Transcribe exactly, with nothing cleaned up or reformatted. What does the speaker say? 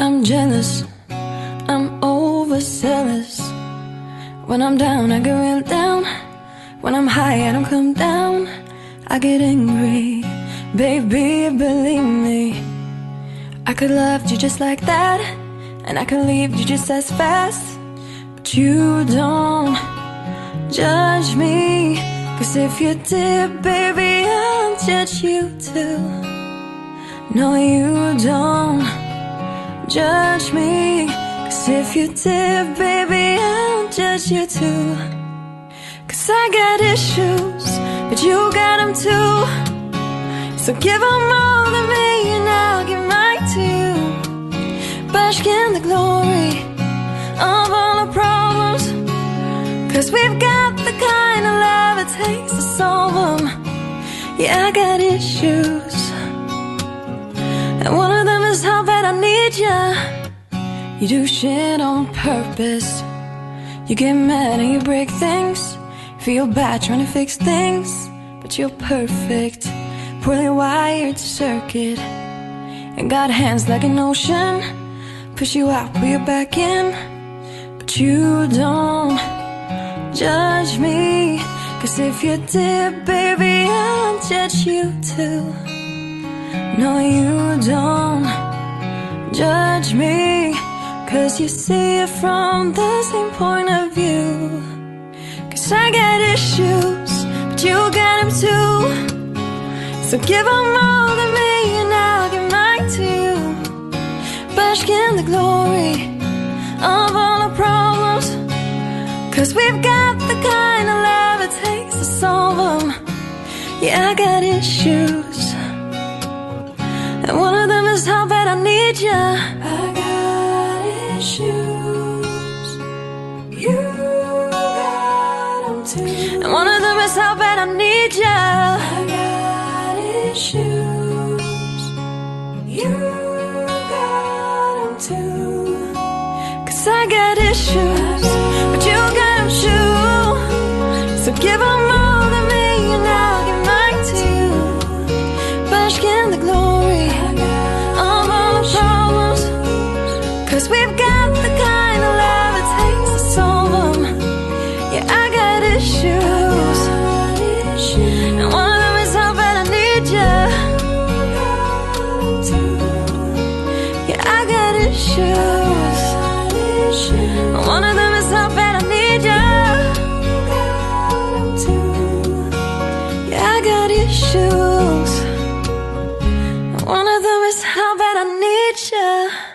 I'm jealous, I'm overzealous. When I'm down, I get real down. When I'm high, I don't come down. I get angry, baby, believe me. I could love you just like that, and I could leave you just as fast. But you don't judge me, 'cause if you did, baby, I'll judge you too. No, you don't judge me, 'cause if you did, baby, I'll judge you too. 'Cause I got issues, but you got them too. So give them all to me and I'll give mine to you. Bask in the glory of all our problems, 'cause we've got the kind of love it takes to solve them. Yeah, I got issues, and one of them is how bad I need ya. You do shit on purpose. You get mad and you break things. Feel bad trying to fix things, but you're perfect, poorly wired circuit, and got hands like an ocean. Push you out, pull you back in. But you don't judge me, 'cause if you did, baby, I'll judge you too. No, you don't judge me, 'cause you see it from the same point of view. 'Cause I got issues, but you got them too. So give them all to me and I'll give mine to you. Bask in the glory of all our problems, 'cause we've got the kind of love it takes to solve them. Yeah, I got issues, and one of them is how bad I need ya. I got issues, you got them too. And one of them is how bad I need ya. I got issues, you got them too. 'Cause I got issues, but you got them too. So give them all to me and I'll give mine to you. Bask in the glory of all the problems, 'cause we've got the kind of love it takes to solve them. Yeah, I got issues, and one of them is how bad I need ya. Yeah, I got issues, and one of them is how bad I need ya. Yeah, I got issues, and one of them is how bad I need ya.